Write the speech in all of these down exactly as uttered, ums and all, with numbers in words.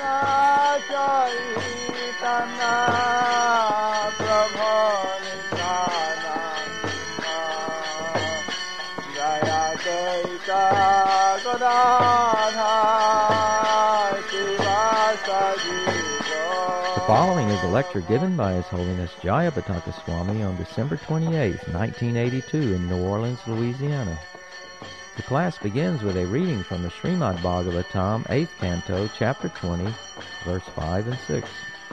Chaitanya Prabhu Nityananda Jaya Chaita Gadadhar Sivasadi. The following is a lecture given by His Holiness Jayapataka Swami on December twenty-eighth, nineteen eighty-two in New Orleans, Louisiana. The class begins with a reading from the Srimad Bhagavatam, eighth Canto, Chapter twenty, verse five and six.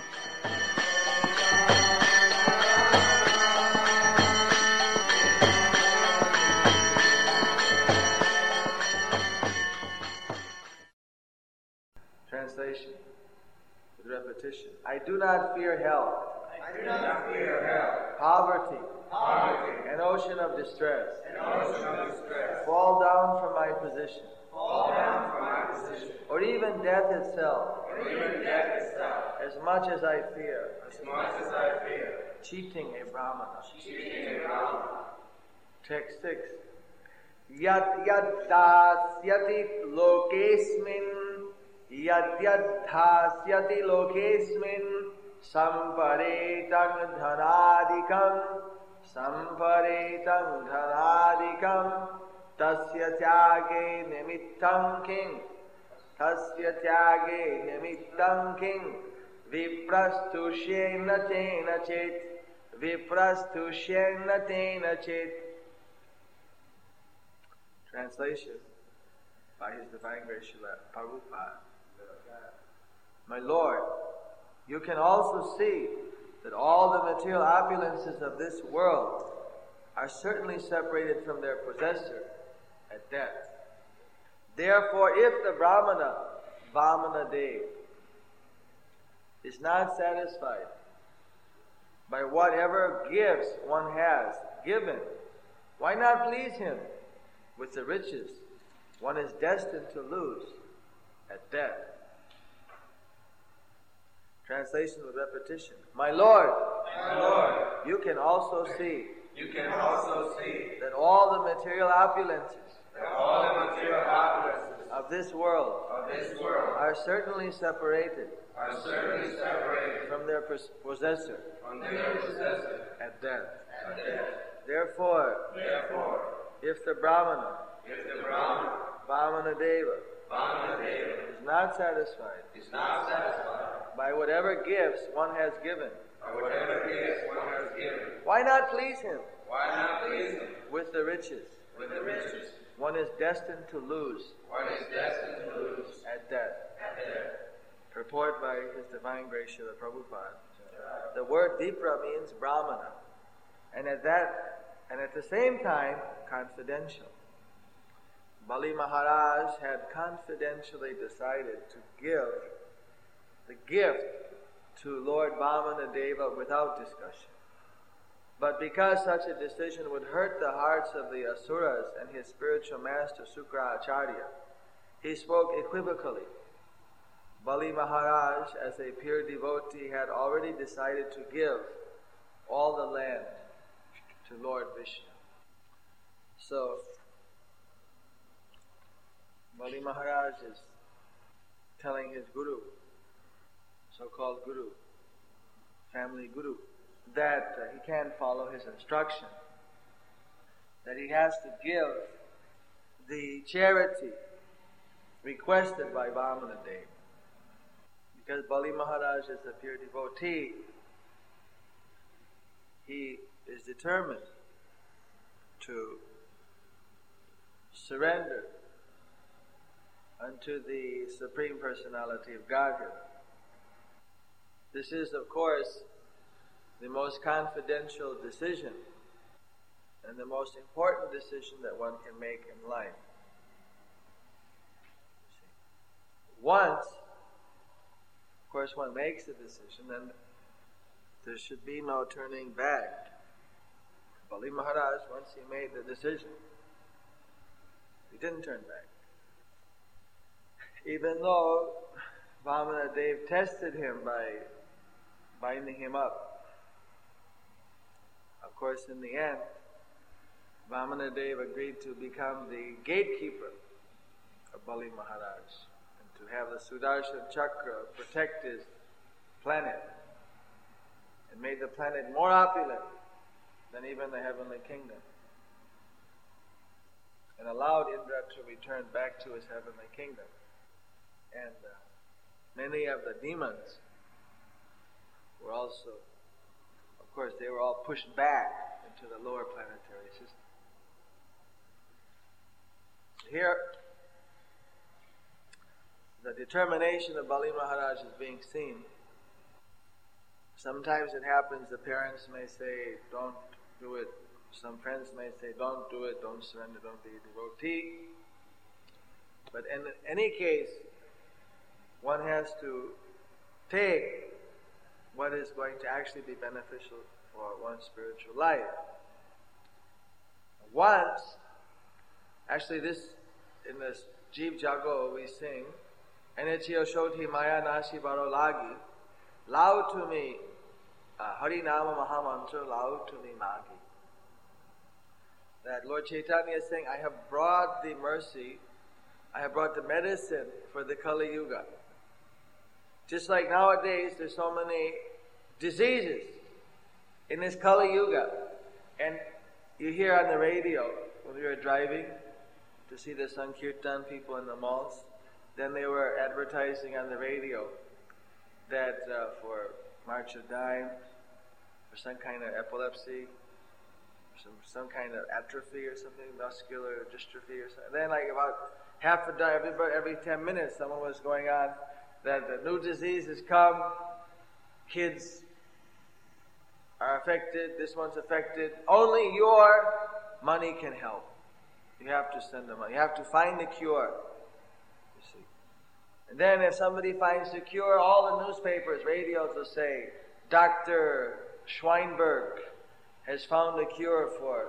Translation with repetition. I do not fear hell. I do not fear hell. Poverty. Poverty. An ocean of distress. An ocean of distress. Fall down from my position. Fall down from my position. Or even death itself. Or even death itself. As much as I fear. As much as I fear. Cheating a Brahmana. Cheating a Brahmana. Text six. Yat yat dasyati lokesmin. Yat yat dhasyati lokesmin. Samparetang dhanadikam. Samparetang dhanadikam. Tasya tyage nimittam king. Tasya tyage nimittam king. Viprastushena tena chet. Viprastushena tena chet. Translation by His Divine Grace Srila Prabhupada. My Lord, you can also see that all the material opulences of this world are certainly separated from their possessor at death. Therefore, if the Brahmana, Vamana Dev, is not satisfied by whatever gifts one has given, why not please him with the riches one is destined to lose at death? Translation with repetition. My Lord, My Lord, you can also see you can also see that all the material opulences that all the material opulences of this world of this world are certainly separated are certainly separated from their pos- possessor from their possessor at death. at death. Therefore, Therefore, if the Brahmana, if the Brahmana, Vamana Deva, Vamana Deva, is not satisfied is not satisfied by whatever gifts one has given, by whatever gifts one has given, why not please him why not please him with the riches with the riches one is destined to lose one is destined to lose at death? at death? Purport by His Divine Grace Srila Prabhupada. The word Vipra means Brahmana, and at that, and at the same time, confidential. Bali Maharaj had confidentially decided to give the gift to Lord Vamana Deva without discussion. But because such a decision would hurt the hearts of the Asuras and his spiritual master Sukra Acharya, he spoke equivocally. Bali Maharaj, as a pure devotee, had already decided to give all the land to Lord Vishnu. So, Bali Maharaj is telling his guru, so-called guru, family guru, that uh, he can't follow his instruction, that he has to give the charity requested by Vamana Deva. Because Bali Maharaj is a pure devotee, he is determined to surrender unto the Supreme Personality of Godhead. This is, of course, the most confidential decision and the most important decision that one can make in life. Once, of course, one makes a decision, then there should be no turning back. Bali Maharaj, once he made the decision, he didn't turn back. Even though Vamana Deva tested him by binding him up. Of course, in the end, Vamana Deva agreed to become the gatekeeper of Bali Maharaj and to have the Sudarshan Chakra protect his planet, and made the planet more opulent than even the heavenly kingdom, and allowed Indra to return back to his heavenly kingdom. And uh, many of the demons were also, of course, they were all pushed back into the lower planetary system. Here, the determination of Bali Maharaj is being seen. Sometimes it happens, the parents may say, don't do it. Some friends may say, don't do it, don't surrender, don't be a devotee. But in any case, one has to take what is going to actually be beneficial for one's spiritual life. Once, actually this, in this Jeev Jago we sing, Enichio Shoti Maya Nashi Baro Lagi, Lao to me, uh, Hari Nama Mahamantra, Lao to me Magi. That Lord Chaitanya is saying, I have brought the mercy, I have brought the medicine for the Kali Yuga. Just like nowadays, there's so many diseases in this Kali Yuga. And you hear on the radio, when we were driving to see the Sankirtan people in the malls, then they were advertising on the radio that uh, for March of Dimes, for some kind of epilepsy, some some kind of atrophy or something, muscular dystrophy or something. Then like about half a day, every, every ten minutes, someone was going on that the new disease has come, kids are affected, this one's affected. Only your money can help. You have to send the money. You have to find the cure. You see. And then if somebody finds the cure, all the newspapers, radios will say, Doctor Schweinberg has found a cure for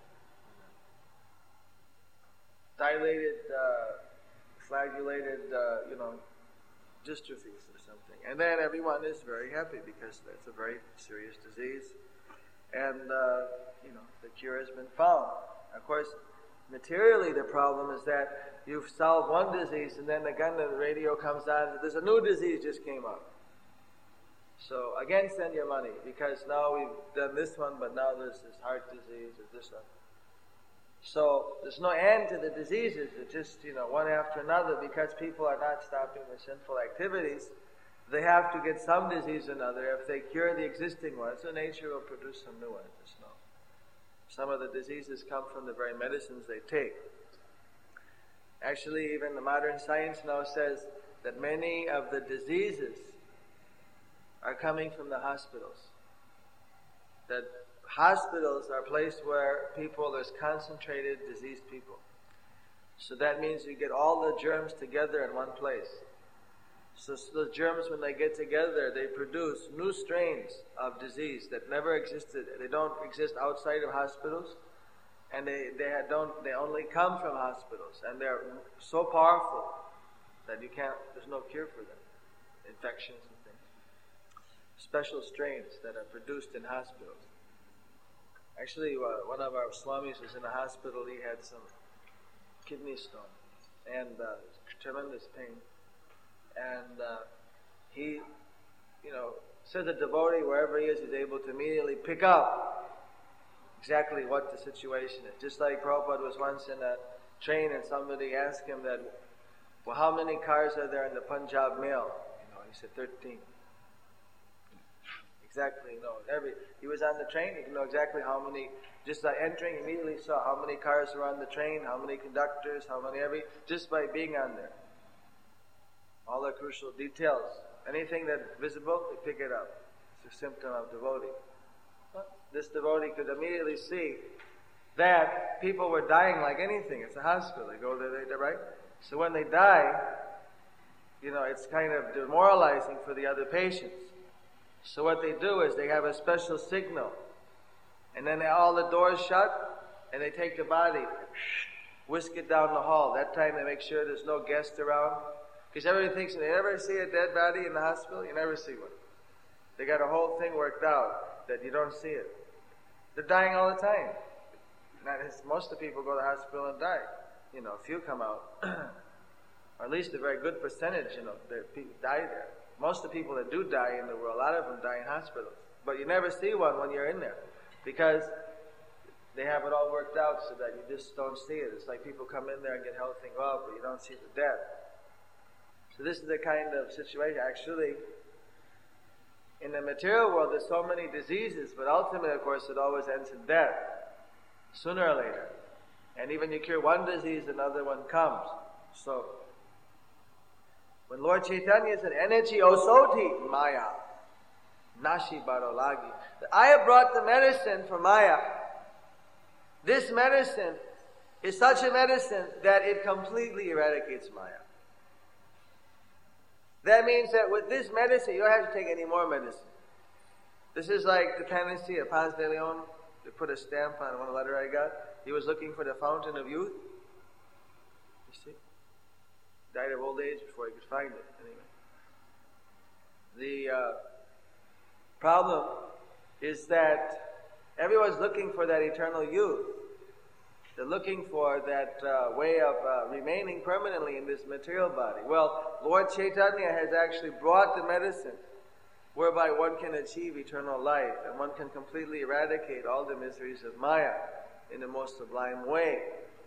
dilated, uh, flagulated, uh, you know, dystrophies or something. And then everyone is very happy because that's a very serious disease. And, uh, you know, the cure has been found. Of course, materially the problem is that you've solved one disease and then again the radio comes on, there's a new disease just came up. So again send your money because now we've done this one but now there's this heart disease or this one. So there's no end to the diseases, it's just, you know, one after another because people are not stopping their sinful activities. They have to get some disease or another. If they cure the existing ones, so nature will produce some new ones. There's no. Some of the diseases come from the very medicines they take. Actually, even the modern science now says that many of the diseases are coming from the hospitals. That hospitals are a place where people, there's concentrated diseased people. So that means you get all the germs together in one place. So, so the germs, when they get together, they produce new strains of disease that never existed. They don't exist outside of hospitals, and they they don't. They only come from hospitals, and they're so powerful that you can't. There's no cure for them. Infections and things. Special strains that are produced in hospitals. Actually, uh, one of our swamis was in a hospital. He had some kidney stone and uh, tremendous pain. And uh, he, you know, says a devotee, wherever he is, is able to immediately pick up exactly what the situation is. Just like Prabhupada was once in a train and somebody asked him that, well, how many cars are there in the Punjab Mail? You know, he said thirteen. Exactly, you know, every, he was on the train, he could know exactly how many, just by entering, immediately saw how many cars were on the train, how many conductors, how many every, just by being on there. All the crucial details. Anything that's visible, they pick it up. It's a symptom of devotee. This devotee could immediately see that people were dying like anything. It's a hospital. They go there, they, right? So when they die, you know, it's kind of demoralizing for the other patients. So what they do is they have a special signal. And then they, all the doors shut, and they take the body, whisk it down the hall. That time they make sure there's no guest around. Because everybody thinks, they never see a dead body in the hospital, you never see one. They got a whole thing worked out that you don't see it. They're dying all the time. Not, most of the people go to the hospital and die. You know, a few come out. or at least a very good percentage, you know, that people die there. Most of the people that do die in the world, a lot of them die in hospitals. But you never see one when you're in there, because they have it all worked out so that you just don't see it. It's like people come in there and get healthy and go out, but you don't see the death. So this is the kind of situation. Actually, in the material world, there's so many diseases, but ultimately, of course, it always ends in death, sooner or later. And even you cure one disease, another one comes. So, when Lord Chaitanya said, Energy osoti Maya, Nashi Barolagi, I have brought the medicine for Maya. This medicine is such a medicine that it completely eradicates Maya. That means that with this medicine, you don't have to take any more medicine. This is like the panacea, Paz de Leon. They put a stamp on one letter I got. He was looking for the fountain of youth. You see? Died of old age before he could find it. Anyway. The uh, problem is that everyone's looking for that eternal youth. They're looking for that uh, way of uh, remaining permanently in this material body. Well, Lord Chaitanya has actually brought the medicine whereby one can achieve eternal life and one can completely eradicate all the miseries of Maya in the most sublime way.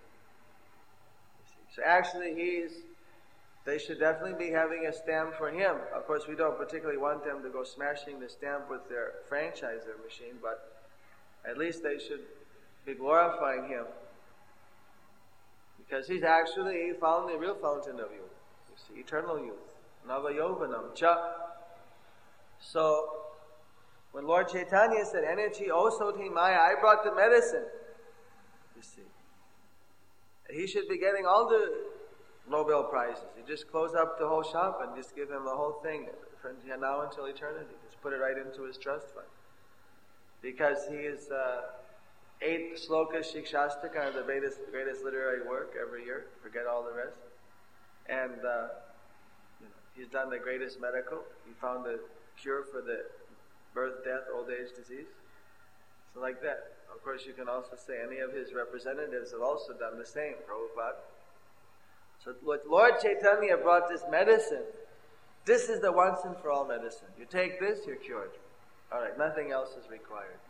So actually he's, they should definitely be having a stamp for him. Of course, we don't particularly want them to go smashing the stamp with their franchiser machine, but at least they should be glorifying him, because he's actually found the real fountain of youth. You see, eternal youth. Nava Yovanam Cha. So, when Lord Chaitanya said, Energy osoti Maya, I brought the medicine. You see. He should be getting all the Nobel Prizes. You just close up the whole shop and just give him the whole thing from now until eternity. Just put it right into his trust fund. Because he is uh, eight slokas Shikshastakam, the greatest, greatest literary work every year. Forget all the rest. And uh, you know, he's done the greatest medical. He found the cure for the birth, death, old age disease. So like that. Of course, you can also say any of his representatives have also done the same, Prabhupada. So what Lord Chaitanya brought this medicine, this is the once and for all medicine. You take this, you're cured. Alright, nothing else is required.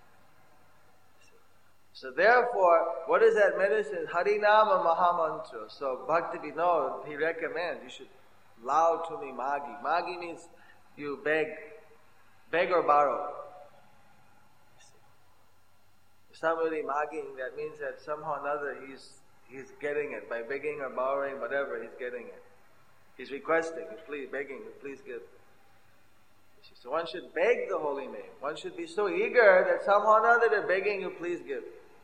So therefore, what is that medicine? Harinama Mahamantra. So Bhakti Vinod, he recommends you should loud to me Magi. Magi means you beg, beg or borrow. Somebody magging, that means that somehow or another he's he's getting it. By begging or borrowing, whatever, he's getting it. He's requesting, he's please, begging, please give. So one should beg the holy name. One should be so eager that somehow or another they're begging you, please give.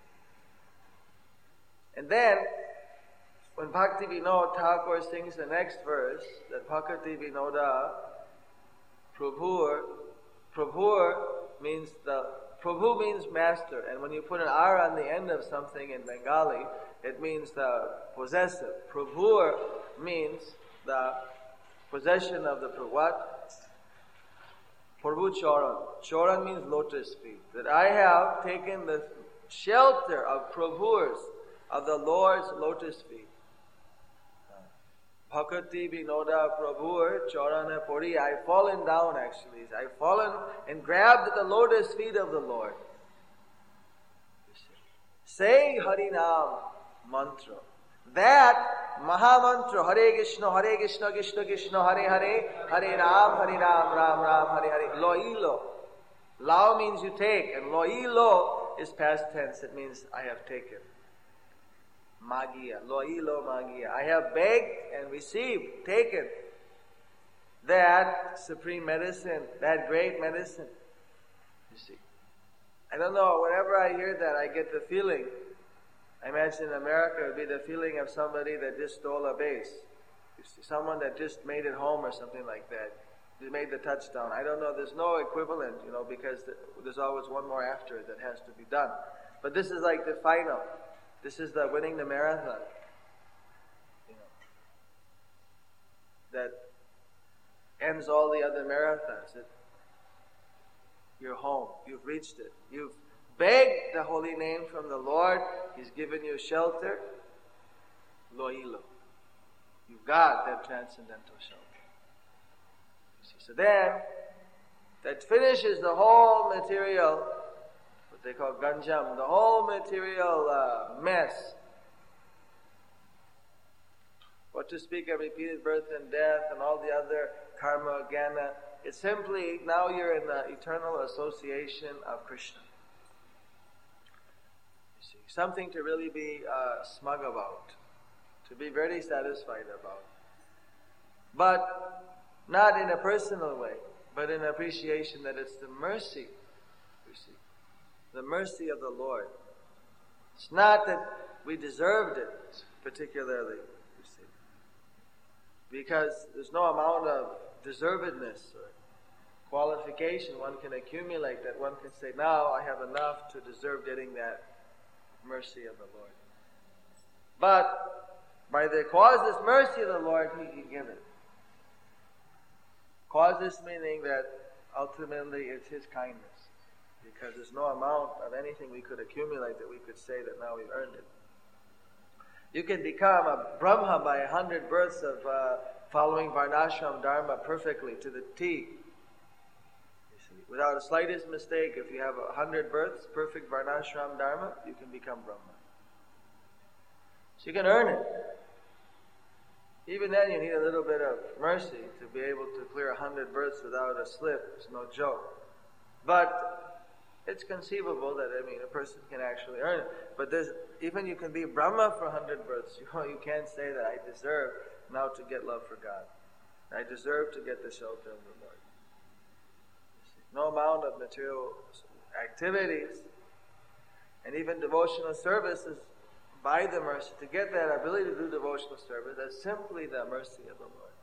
And then, when Bhakti Vinod Thakur sings the next verse, that Bhakti Vinoda Prabhur, Prabhur means the Prabhu means master, and when you put an R on the end of something in Bengali, it means the possessive. Prabhur means the possession of the what? Prabhu Charan. Charan means lotus feet. That I have taken the shelter of Prabhu's, of the Lord's lotus feet. Bhakti Vinoda Prabhu Charana Puri. I've fallen down actually. I've fallen and grabbed the lotus feet of the Lord. Say Harinam mantra. That Mahamantra, Hare Krishna, Hare Krishna, Krishna Krishna, Hare Hare, Hare Ram, Hare Ram, Ram Ram, Hare Hare. Loilo. Lao means you take, and loilo is past tense. It means I have taken. Magia, loilo magia. I have begged and received, taken that supreme medicine, that great medicine. You see. I don't know, whenever I hear that, I get the feeling, I imagine in America it would be the feeling of somebody that just stole a base. You see, someone that just made it home or something like that. They made the touchdown. I don't know, there's no equivalent, you know, because there's always one more after it that has to be done. But this is like the final. This is the winning the marathon. You know, that ends all the other marathons. It, you're home. You've reached it. You've begged the holy name from the Lord. He's given you shelter. Loilo. you've got that transcendental shelter. You see, so then, that finishes the whole material, what they call ganjam, the whole material uh, mess. What to speak of repeated birth and death and all the other karma, jnana. It's simply, now you're in the eternal association of Krishna. You see, something to really be uh, smug about, to be very satisfied about. But not in a personal way, but in appreciation that it's the mercy, you see, the mercy of the Lord. It's not that we deserved it particularly, you see, because there's no amount of deservedness or qualification one can accumulate that one can say, now I have enough to deserve getting that mercy of the Lord. But by the causeless mercy of the Lord, He can give it. Causeless meaning that ultimately it's His kindness, because there's no amount of anything we could accumulate that we could say that now we've earned it. You can become a Brahma by a hundred births of uh, following Varnashram Dharma perfectly to the T. You see, without the slightest mistake, if you have a hundred births, perfect Varnashram Dharma, you can become Brahma. So you can earn it. Even then you need a little bit of mercy to be able to clear a hundred births without a slip. It's no joke. But it's conceivable that, I mean, a person can actually earn it. But there's, even you can be Brahma for a hundred births. You know, you can't say that I deserve now to get love for God. I deserve to get the shelter of the Lord. No amount of material activities and even devotional services by the mercy, to get that ability to do devotional service, that's simply the mercy of the Lord.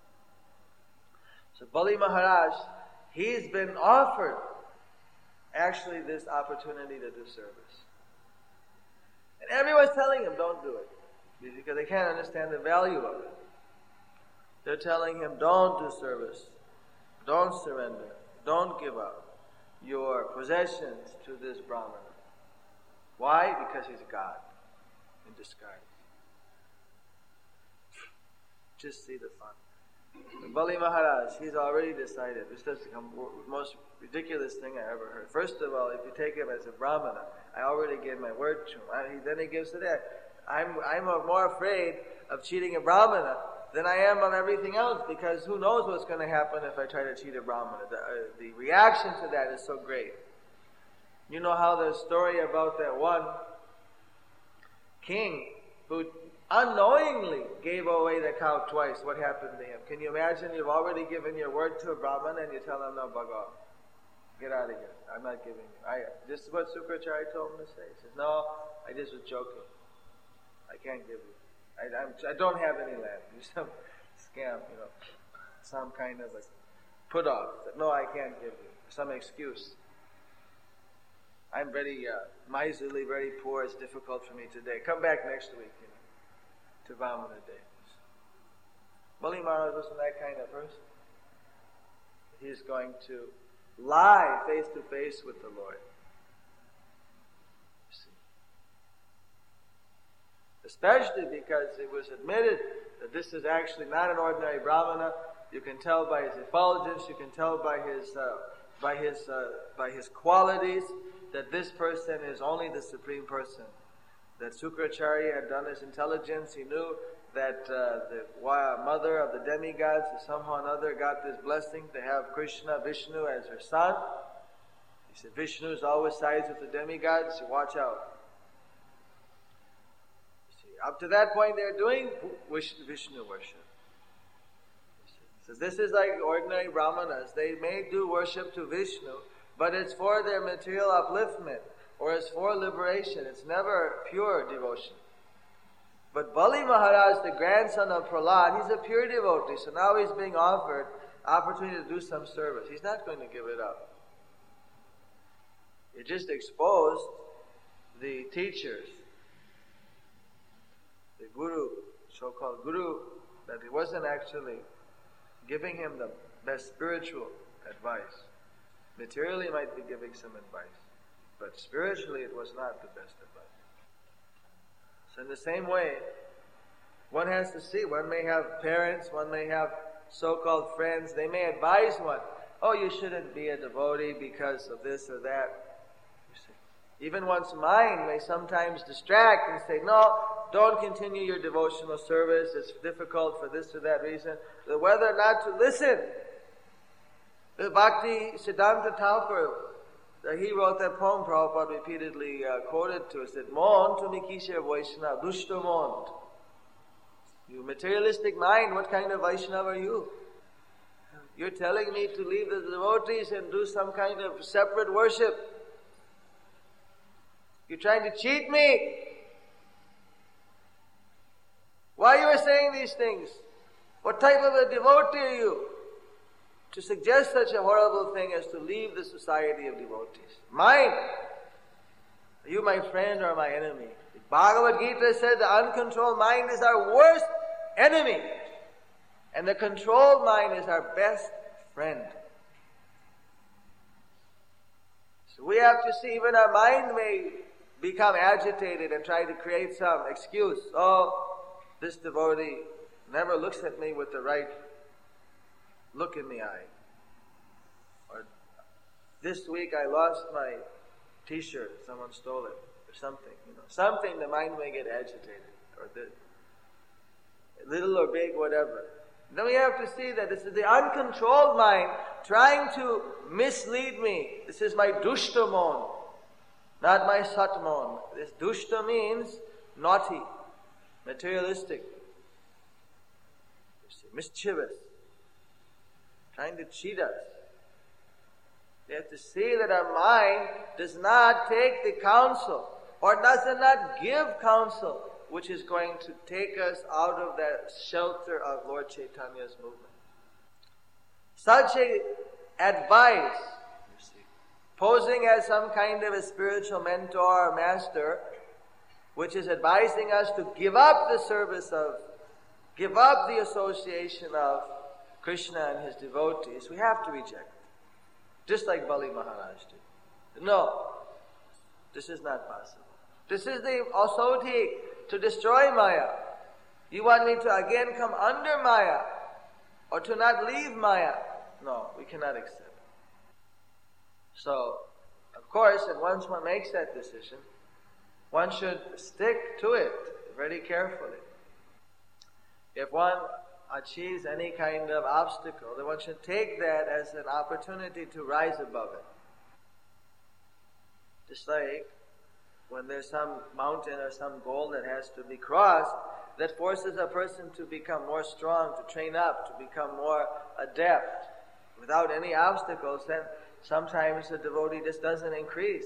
So Bali Maharaj, he's been offered actually this opportunity to do service. And everyone's telling him, don't do it, because they can't understand the value of it. They're telling him, don't do service, don't surrender, don't give up your possessions to this Brahmana. Why? Because he's God in disguise. Just see the fun. And Bali Maharaj, he's already decided. This is the most ridiculous thing I ever heard. First of all, if you take him as a Brahmana, I already gave my word to him. I, then he gives to that. I'm, I'm more afraid of cheating a Brahmana than I am of everything else, because who knows what's going to happen if I try to cheat a Brahmana. The, uh, the reaction to that is so great. You know how the story about that one king who unknowingly gave away the cow twice. What happened to him? Can you imagine? You've already given your word to a Brahman and you tell him, no, bug off. Get out of here. I'm not giving you. I, this is what Sukracharya told him to say. He says, no, I just was joking. I can't give you. I, I'm, I don't have any land. Do some scam, you know, some kind of a put off. No, I can't give you. Some excuse. I'm very uh, miserly, very poor. It's difficult for me today. Come back next week, you know, to Vamana Day. Bali Maharaj wasn't that kind of person. He's going to lie face to face with the Lord. You see. Especially because it was admitted that this is actually not an ordinary Brahmana. You can tell by his effulgence, you can tell by his uh, by his uh, by his qualities that this person is only the Supreme Person. That Sukracharya had done his intelligence. He knew that uh, the mother of the demigods somehow or another got this blessing to have Krishna, Vishnu as her son. He said, Vishnu is always sides with the demigods, so watch out. See, up to that point they're doing Vishnu worship. So this is like ordinary Brahmanas. They may do worship to Vishnu, but it's for their material upliftment, or it's for liberation. It's never pure devotion. But Bali Maharaj, the grandson of Prahlad, he's a pure devotee, so now he's being offered opportunity to do some service. He's not going to give it up. He just exposed the teachers, the guru, so-called guru, that he wasn't actually giving him the best spiritual advice. Materially he might be giving some advice, but spiritually it was not the best advice. So in the same way, One has to see. One may have parents, one may have so-called friends. They may advise one, oh, you shouldn't be a devotee because of this or that. You see. Even one's mind may sometimes distract and say, no, don't continue your devotional service. It's difficult for this or that reason. But whether or not to listen. The Bhakti Siddhanta Thakur, he wrote that poem Prabhupada repeatedly uh, quoted to us, that Mon tumi kisher Vaishnava, dushta mon. You materialistic mind, what kind of Vaishnava are you? You're telling me to leave the devotees and do some kind of separate worship. You're trying to cheat me. Why you are saying these things? What type of a devotee are you to suggest such a horrible thing as to leave the society of devotees? Mine. Are you my friend or my enemy? The Bhagavad Gita said the uncontrolled mind is our worst enemy. And the controlled mind is our best friend. So we have to see, even our mind may become agitated and try to create some excuse. Oh, this devotee never looks at me with the right look in the eye. Or this week I lost my t-shirt, someone stole it, or something, you know. Something the mind may get agitated, or the little or big, whatever. Then we have to see that this is the uncontrolled mind trying to mislead me. This is my dushtamon, not my satmon. This dushta means naughty, materialistic, mischievous, trying to cheat us. We have to see that our mind does not take the counsel, or does not give counsel, which is going to take us out of that shelter of Lord Chaitanya's movement. Such a advice, you see, posing as some kind of a spiritual mentor or master, which is advising us to give up the service of, give up the association of Krishna and his devotees, we have to reject. Just like Bali Maharaj did. No, this is not possible. This is the asauti to destroy Maya. You want me to again come under Maya, or to not leave Maya? No, we cannot accept. So, of course, and once one makes that decision, one should stick to it very carefully. If one achieves any kind of obstacle, then one should take that as an opportunity to rise above it. Just like when there's some mountain or some goal that has to be crossed, that forces a person to become more strong, to train up, to become more adept. Without any obstacles, then sometimes the devotee just doesn't increase.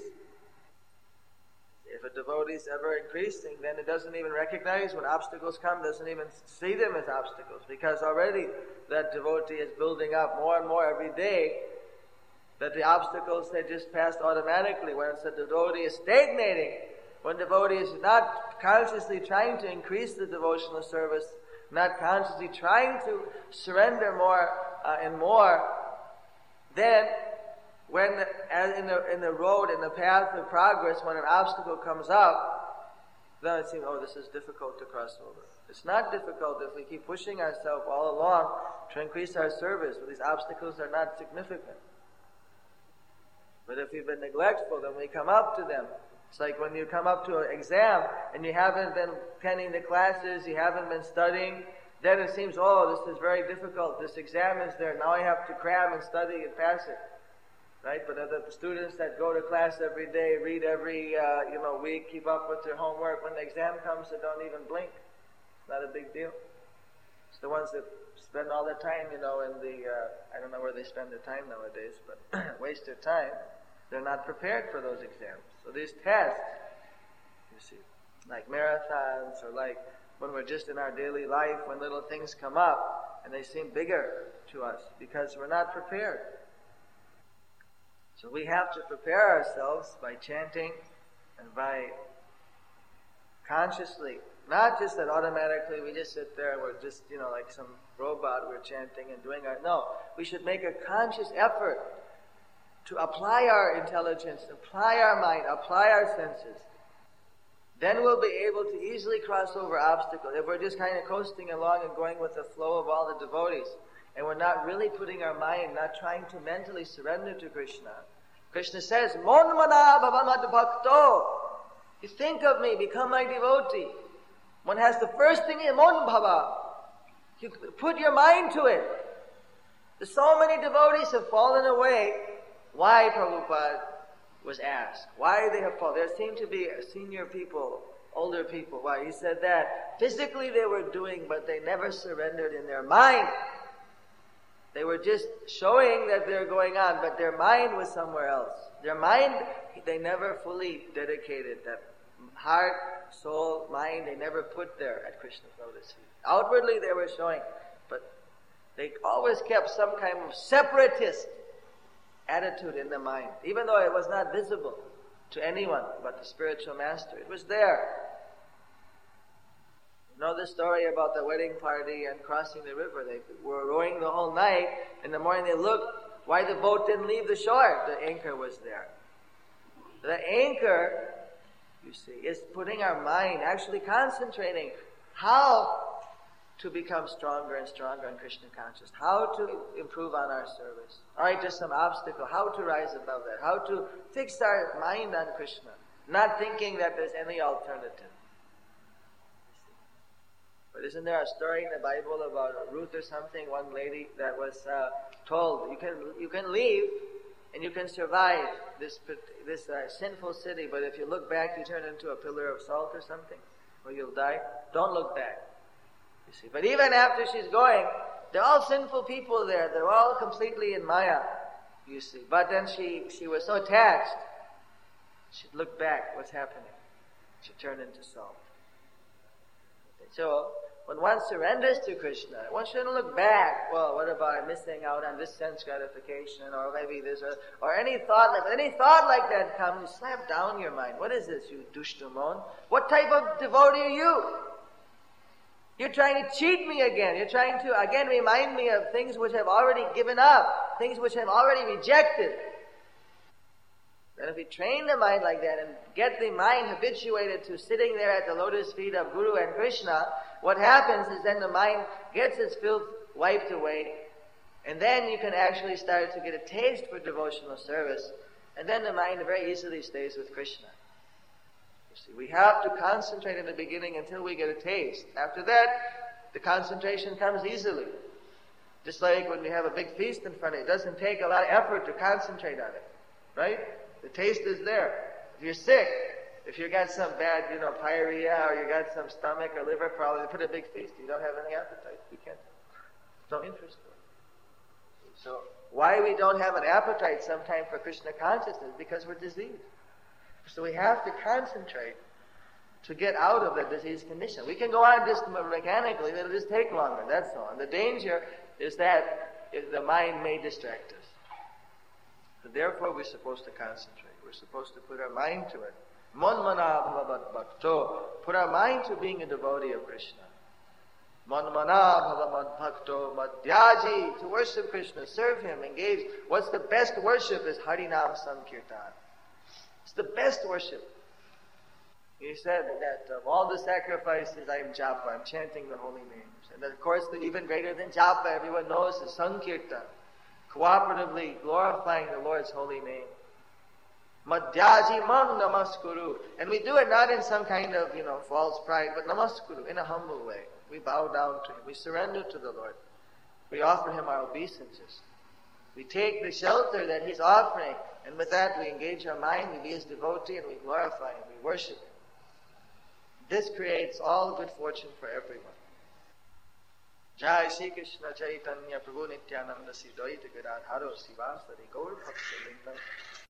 If a devotee is ever increasing, then it doesn't even recognize when obstacles come, doesn't even see them as obstacles, because already that devotee is building up more and more every day, that the obstacles they just passed automatically. When the devotee is stagnating, when devotee is not consciously trying to increase the devotional service, not consciously trying to surrender more uh, and more, then when as in the in the road, in the path of progress, when an obstacle comes up, then it seems, oh, this is difficult to cross over. It's not difficult if we keep pushing ourselves all along to increase our service. These obstacles are not significant. But if we've been neglectful, then we come up to them. It's like when you come up to an exam and you haven't been attending the classes, you haven't been studying, then it seems, oh, this is very difficult. This exam is there. Now I have to cram and study and pass it. Right? But the students that go to class every day, read every uh, you know week, keep up with their homework, when the exam comes, they don't even blink. It's not a big deal. It's the ones that spend all their time, you know, in the, uh, I don't know where they spend their time nowadays, but waste their time. They're not prepared for those exams. So these tests, you see, like marathons, or like when we're just in our daily life, when little things come up and they seem bigger to us because we're not prepared. So we have to prepare ourselves by chanting and by consciously, not just that automatically we just sit there and we're just, you know, like some robot, we're chanting and doing our, no, we should make a conscious effort to apply our intelligence, apply our mind, apply our senses then we'll be able to easily cross over obstacles. If we're just kind of coasting along and going with the flow of all the devotees, and we're not really putting our mind, not trying to mentally surrender to Krishna. Krishna says, Mon mana bhava mad bhakto. You think of me, become my devotee. One has the first thing in Mon bhava. You put your mind to it. There's so many devotees have fallen away. Why, Prabhupada was asked? Why they have fallen? There seem to be senior people, older people. Why? He said that physically they were doing, but they never surrendered in their mind. They were just showing that they're going on, but their mind was somewhere else. Their mind, they never fully dedicated. That heart, soul, mind, they never put there at Krishna's lotus feet. Outwardly they were showing, but they always kept some kind of separatist attitude in the mind, even though it was not visible to anyone but the spiritual master. It was there. You know the story about the wedding party and crossing the river. They were rowing the whole night. In the morning they looked why the boat didn't leave the shore. The anchor was there. The anchor, you see, is putting our mind, actually concentrating how to become stronger and stronger in Krishna consciousness, how to improve on our service. Alright, just some obstacle, how to rise above that, how to fix our mind on Krishna, not thinking that there's any alternative. But isn't there a story in the Bible about Ruth or something, one lady that was uh, told, you can you can leave and you can survive this this uh, sinful city, but if you look back, you turn into a pillar of salt or something, or you'll die. Don't look back. You see, but even after she's going, they're all sinful people there. They're all completely in Maya, you see. But then she she was so attached, she'd look back. What's happening? She turned into salt. So, when one surrenders to Krishna, one shouldn't look back. Well, what about missing out on this sense gratification, or maybe this, or, or any thought like any thought like that comes, you slap down your mind. What is this, you dushtumon? What type of devotee are you? You're trying to cheat me again. You're trying to, again, remind me of things which I've already given up, things which I've already rejected. And if we train the mind like that and get the mind habituated to sitting there at the lotus feet of Guru and Krishna, what happens is then the mind gets its filth wiped away, and then you can actually start to get a taste for devotional service, and then the mind very easily stays with Krishna. You see, we have to concentrate in the beginning until we get a taste. After that, the concentration comes easily. Just like when we have a big feast in front of you, it doesn't take a lot of effort to concentrate on it, right? The taste is there. If you're sick, if you got some bad, you know, pyorrhea, or you got some stomach or liver problem, put a big feast. You don't have any appetite. You can't. No interest. So why we don't have an appetite sometime for Krishna consciousness? Because we're diseased. So we have to concentrate to get out of the disease condition. We can go on just mechanically, it'll just take longer, that's all. And the danger is that the mind may distract us. So therefore we're supposed to concentrate. We're supposed to put our mind to it. Mon mana bhava bhakto. Put our mind to being a devotee of Krishna. Mon mana bhava bhakto madhyaji. To worship Krishna, serve Him, engage. What's the best worship is Harinam Sankirtan. It's the best worship. He said that of all the sacrifices I am japa, I'm chanting the holy names. And of course, the even greater than japa, everyone knows, is Sankirtan. Cooperatively glorifying the Lord's holy name. Madhyaji mam namaskuru. And we do it not in some kind of, you know, false pride, but namaskuru, in a humble way. We bow down to Him. We surrender to the Lord. We offer Him our obeisances. We take the shelter that He's offering, and with that we engage our mind, we be His devotee, and we glorify Him, we worship Him. This creates all good fortune for everyone. Jai Shri Krishna Chaitanya Prabhu Nityananda Sri Dvaita Gadadhara Sivasari Gaur Bhakta Vrinda